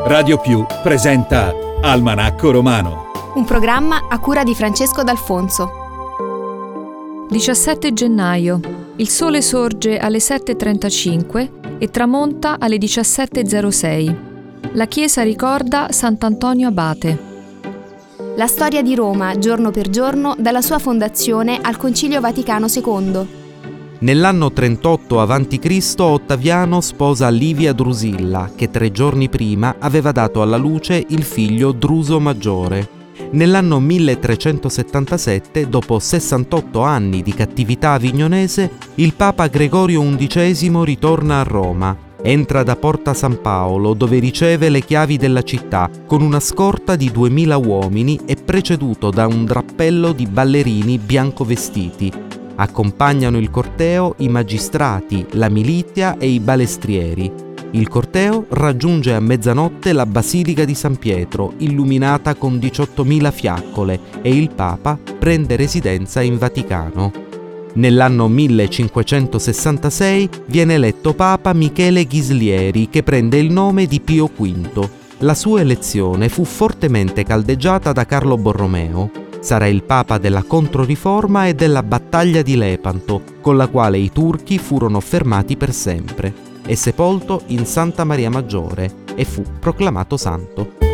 Radio Più presenta Almanacco Romano. Un programma a cura di Francesco D'Alfonso. 17 gennaio. Il sole sorge alle 7:35 e tramonta alle 17:06. La chiesa ricorda Sant'Antonio Abate. La storia di Roma, giorno per giorno, dalla sua fondazione al Concilio Vaticano II. Nell'anno 38 a.C. Ottaviano sposa Livia Drusilla, che 3 giorni prima aveva dato alla luce il figlio Druso Maggiore. Nell'anno 1377, dopo 68 anni di cattività avignonese, il Papa Gregorio XI ritorna a Roma. Entra da Porta San Paolo, dove riceve le chiavi della città, con una scorta di 2000 uomini e preceduto da un drappello di ballerini biancovestiti. Accompagnano il corteo i magistrati, la milizia e i balestrieri. Il corteo raggiunge a mezzanotte la Basilica di San Pietro, illuminata con 18.000 fiaccole, e il Papa prende residenza in Vaticano. Nell'anno 1566 viene eletto Papa Michele Ghislieri, che prende il nome di Pio V. La sua elezione fu fortemente caldeggiata da Carlo Borromeo. Sarà il Papa della Controriforma e della Battaglia di Lepanto, con la quale i turchi furono fermati per sempre. È sepolto in Santa Maria Maggiore e fu proclamato santo.